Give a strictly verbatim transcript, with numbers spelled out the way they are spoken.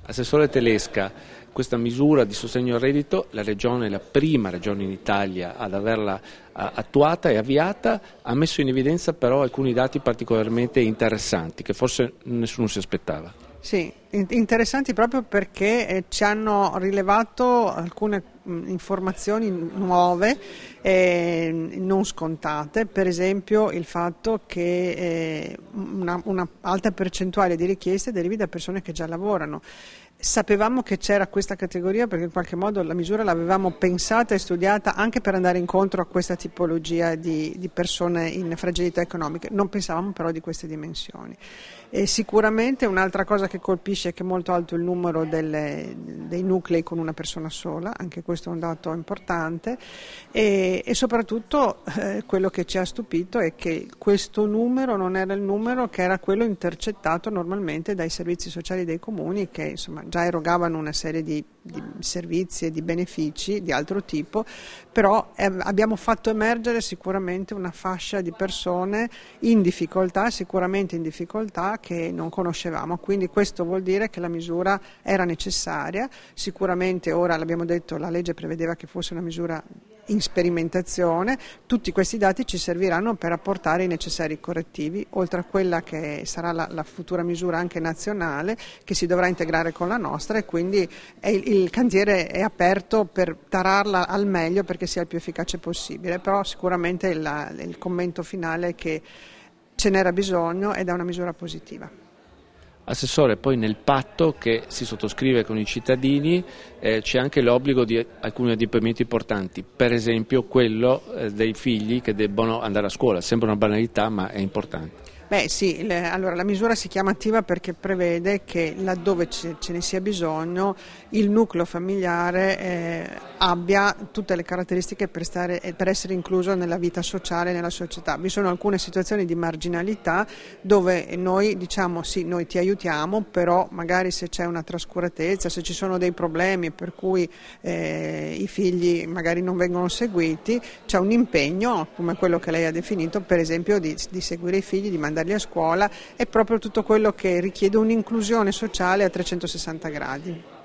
Assessore Telesca, questa misura di sostegno al reddito, la regione è la prima regione in Italia ad averla attuata e avviata, ha messo in evidenza però alcuni dati particolarmente interessanti che forse nessuno si aspettava. Sì, interessanti proprio perché eh, ci hanno rilevato alcune mh, informazioni nuove, eh, non scontate, per esempio il fatto che eh, una, una alta percentuale di richieste derivi da persone che già lavorano. Sapevamo che c'era questa categoria perché in qualche modo la misura l'avevamo pensata e studiata anche per andare incontro a questa tipologia di, di persone in fragilità economiche, non pensavamo però di queste dimensioni. E sicuramente un'altra cosa che colpisce è che è molto alto il numero delle, dei nuclei con una persona sola, anche questo è un dato importante, e, e soprattutto eh, quello che ci ha stupito è che questo numero non era il numero che era quello intercettato normalmente dai servizi sociali dei comuni che insomma già erogavano una serie di, di servizi e di benefici di altro tipo, però eh, abbiamo fatto emergere sicuramente una fascia di persone in difficoltà, sicuramente in difficoltà, che non conoscevamo, quindi questo vuol dire che la misura era necessaria. Sicuramente ora, l'abbiamo detto, la legge prevedeva che fosse una misura in sperimentazione, tutti questi dati ci serviranno per apportare i necessari correttivi, oltre a quella che sarà la, la futura misura anche nazionale che si dovrà integrare con la nostra, e quindi è il, il cantiere è aperto per tararla al meglio perché sia il più efficace possibile, però sicuramente il, il commento finale è che ce n'era bisogno ed è una misura positiva. Assessore, poi nel patto che si sottoscrive con i cittadini eh, c'è anche l'obbligo di alcuni adempimenti importanti, per esempio quello eh, dei figli che debbono andare a scuola, sembra una banalità ma è importante. Beh sì, le, allora la misura si chiama attiva perché prevede che laddove ce, ce ne sia bisogno il nucleo familiare eh, abbia tutte le caratteristiche per, stare, per essere incluso nella vita sociale, nella società. Vi sono alcune situazioni di marginalità dove noi diciamo sì, noi ti aiutiamo, però magari se c'è una trascuratezza, se ci sono dei problemi per cui eh, i figli magari non vengono seguiti, c'è un impegno come quello che lei ha definito, per esempio di, di seguire i figli, di mandare a scuola, è proprio tutto quello che richiede un'inclusione sociale a trecentosessanta gradi.